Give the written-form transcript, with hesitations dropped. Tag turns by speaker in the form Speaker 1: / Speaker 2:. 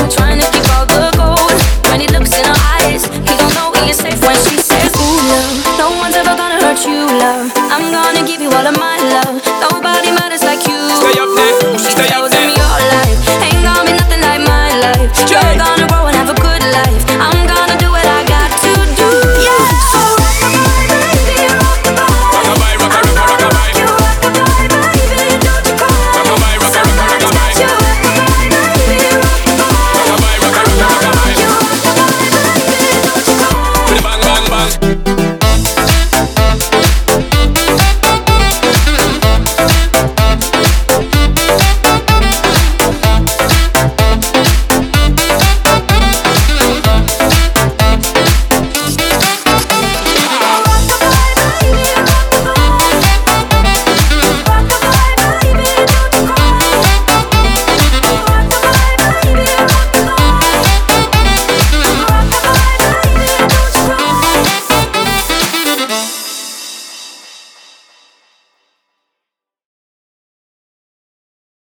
Speaker 1: trying to keep all the gold. When he looks in her eyes, he don't know he is safe when she says, ooh, love, no one's ever gonna hurt you, love. I'm gonna give you all of my love. Nobody matters like you.
Speaker 2: Stay up there,
Speaker 1: She
Speaker 2: stay up
Speaker 1: tells
Speaker 2: there.
Speaker 1: him your life ain't gonna be nothing like my life. You're gonna